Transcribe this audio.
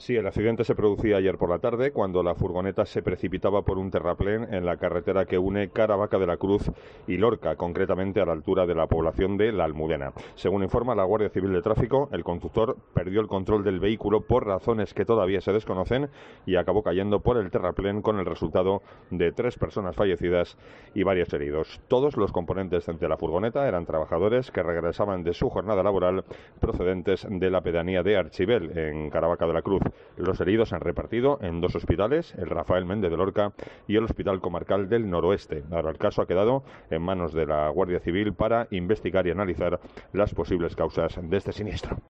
Sí, el accidente se producía ayer por la tarde cuando la furgoneta se precipitaba por un terraplén en la carretera que une Caravaca de la Cruz y Lorca, concretamente a la altura de la población de La Almudena. Según informa la Guardia Civil de Tráfico, el conductor perdió el control del vehículo por razones que todavía se desconocen y acabó cayendo por el terraplén con el resultado de 3 personas fallecidas y varios heridos. Todos los componentes de la furgoneta eran trabajadores que regresaban de su jornada laboral procedentes de la pedanía de Archibel, en Caravaca de la Cruz. Los heridos se han repartido en 2 hospitales, el Rafael Méndez de Lorca y el Hospital Comarcal del Noroeste. Ahora el caso ha quedado en manos de la Guardia Civil para investigar y analizar las posibles causas de este siniestro.